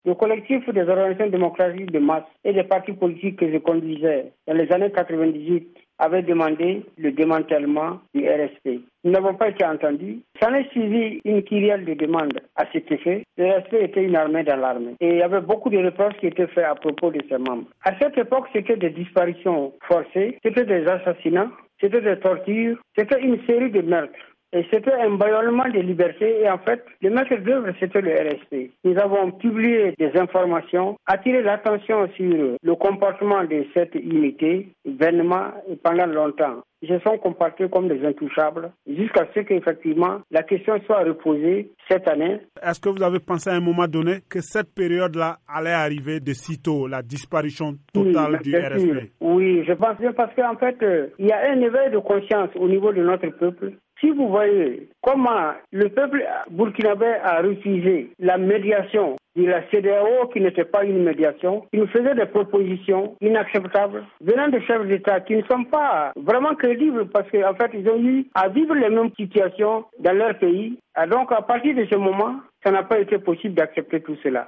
Le collectif des organisations démocratiques de masse et des partis politiques que je conduisais dans les années 98 avait demandé le démantèlement du RSP. Nous n'avons pas été entendus. Ça a suivi une kyrielle de demandes à cet effet. Le RSP était une armée dans l'armée. Et il y avait beaucoup de reproches qui étaient faits à propos de ses membres. À cette époque, c'était des disparitions forcées, c'était des assassinats, c'était des tortures, c'était une série de meurtres. Et c'était un bâillonnement de liberté. Et en fait, le maître d'œuvre, c'était le RSP. Nous avons publié des informations, attiré l'attention sur le comportement de cette unité, vainement et pendant longtemps. Ils se sont comportés comme des intouchables jusqu'à ce qu'effectivement la question soit reposée cette année. Est-ce que vous avez pensé à un moment donné que cette période-là allait arriver de sitôt, la disparition totale du RSP? Sûr. Oui, je pense bien parce qu'en fait, il y a un éveil de conscience au niveau de notre peuple. Si vous voyez comment le peuple burkinabé a refusé la médiation de la CEDEAO, qui n'était pas une médiation, qui nous faisait des propositions inacceptables venant de chefs d'État qui ne sont pas vraiment crédibles parce qu'en fait, ils ont eu à vivre les mêmes situations dans leur pays. Et donc, à partir de ce moment, ça n'a pas été possible d'accepter tout cela.